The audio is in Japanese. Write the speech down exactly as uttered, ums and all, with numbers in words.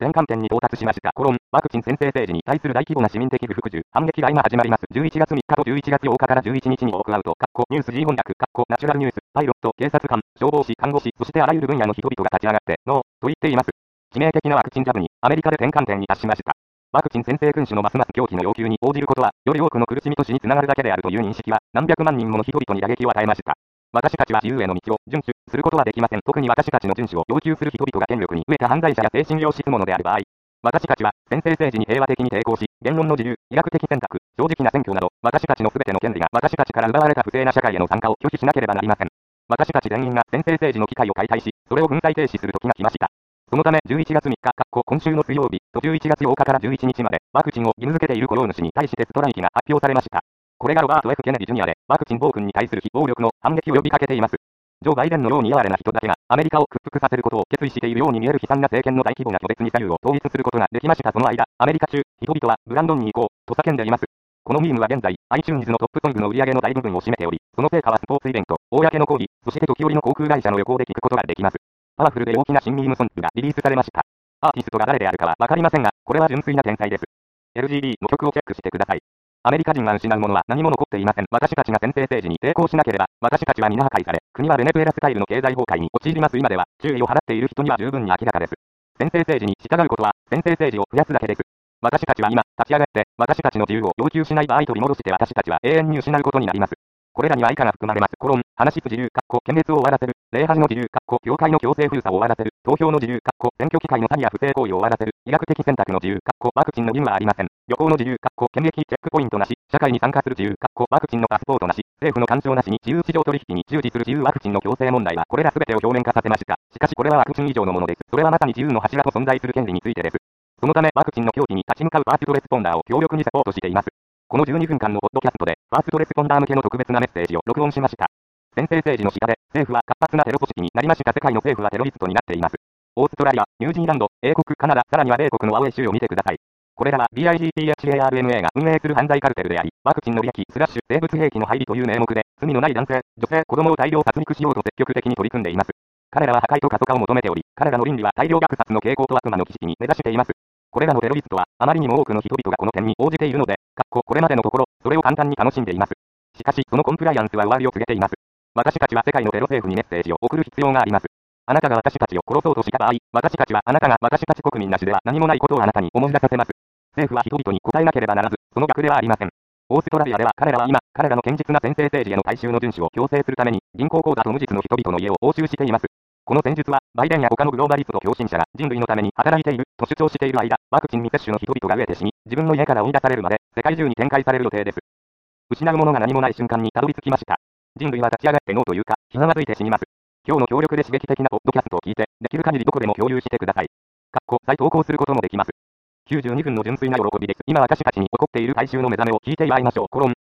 転換点に到達しました。コロン、ワクチン先制政治に対する大規模な市民的不服従、反撃が今始まります。じゅういちがつみっかとじゅういちがつようかからじゅういちにちにウォークアウト、ニュース G 翻訳、ナチュラルニュース、パイロット、警察官、消防士、看護師、そしてあらゆる分野の人々が立ち上がって、ノー、と言っています。致命的なワクチンジャブに、アメリカで転換点に達しました。ワクチン先制君主のますます狂気の要求に応じることは、より多くの苦しみと死につながるだけであるという認識は、何百万人もの人々に打撃を与えました。私たちは自由への道を遵守することはできません。特に私たちの遵守を要求する人々が権力に飢えた犯罪者や精神病質者である場合、私たちは先制政治に平和的に抵抗し、言論の自由、医学的選択、正直な選挙など、私たちの全ての権利が私たちから奪われた不正な社会への参加を拒否しなければなりません。私たち全員が先制政治の機会を解体し、それを粉砕停止する時が来ました。そのためじゅういちがつみっか、今週の水曜日とじゅういちがつようかからじゅういちにちまで、ワクチンを義務付けている雇用主に対してストライキが発表されました。これがロバート F ケネディジュニアで、ワクチン暴君に対する非暴力の反撃を呼びかけています。ジョー・バイデンのように哀れな人だけが、アメリカを屈服させることを決意しているように見える悲惨な政権の大規模な拒絶に左右を統一することができました。その間、アメリカ中、人々は、ブランドンに行こう、と叫んでいます。このミームは現在、iTunes のトップソングの売り上げの大部分を占めており、その成果はスポーツイベント、公の講義、そして時折の航空会社の旅行で聞くことができます。パワフルで大きな新ミームソングがリリースされました。アーティストが誰であるかはわかりませんが、これは純粋な天才です。エルジービー の曲をチェックしてください。アメリカ人が失うものは何も残っていません。私たちが先制政治に抵抗しなければ、私たちは皆破壊され、国はベネズエラスタイルの経済崩壊に陥ります。今では、注意を払っている人には十分に明らかです。先制政治に従うことは、先制政治を増やすだけです。私たちは今、立ち上がって、私たちの自由を要求しない場合取り戻して私たちは永遠に失うことになります。これらには以下が含まれます。コロン、話す自由、検閲を終わらせる、礼拝の自由、教会の強制封鎖を終わらせる、投票の自由、選挙機会の詐欺や不正行為を終わらせる、医学的選択の自由、ワクチンの義務はありません。旅行の自由、検疫チェックポイントなし、社会に参加する自由、ワクチンのパスポートなし、政府の干渉なしに自由市場取引に従事する自由ワクチンの強制問題はこれらすべてを表面化させました。しかしこれはワクチン以上のものです。それはまさに自由の柱と存在する権利についてです。そのためワクチンの狂気に立ち向かうファーストレスポンダーを強力にサポートしています。このじゅうにふんかんのポッドキャストで、ファーストレスポンダー向けの特別なメッセージを録音しました。先制政治の下で、政府は活発なテロ組織になりました。世界の政府はテロリストになっています。オーストラリア、ニュージーランド、英国、カナダ、さらには米国のアウェイ州を見てください。これらは ビーアイジーティーエイチエーアールエムエー が運営する犯罪カルテルであり、ワクチンの利益、スラッシュ、生物兵器の配備という名目で、罪のない男性、女性、子供を大量殺戮しようと積極的に取り組んでいます。彼らは破壊と過疎化を求めており、彼らの倫理は大量虐殺の傾向と悪魔の儀式に目指しています。これらのテロリストは、あまりにも多くの人々がこの点に応じているので、これまでのところ、それを簡単に楽しんでいます。しかし、そのコンプライアンスは終わりを告げています。私たちは世界のテロ政府にメッセージを送る必要があります。あなたが私たちを殺そうとした場合、私たちはあなたが私たち国民なしでは何もないことをあなたに思い出させます。政府は人々に答えなければならず、その逆ではありません。オーストラリアでは彼らは今、彼らの堅実な先制政治への大衆の遵守を強制するために、銀行口座と無実の人々の家を押収しています。この戦術は、バイデンや他のグローバリスト共振者が人類のために働いていると主張している間、ワクチン未接種の人々が飢えて死に、自分の家から追い出されるまで、世界中に展開される予定です。失うものが何もない瞬間にたどり着きました。人類は立ち上がってノーというか、ひざまずいて死にます。今日の強力で刺激的なポッドキャストを聞いて、できる限りどこでも共有してください。再投稿することもできます。きゅうじゅうにふんの純粋な喜びです。今私たちに起こっている大衆の目覚めを聞いて祝いましょう。コロン。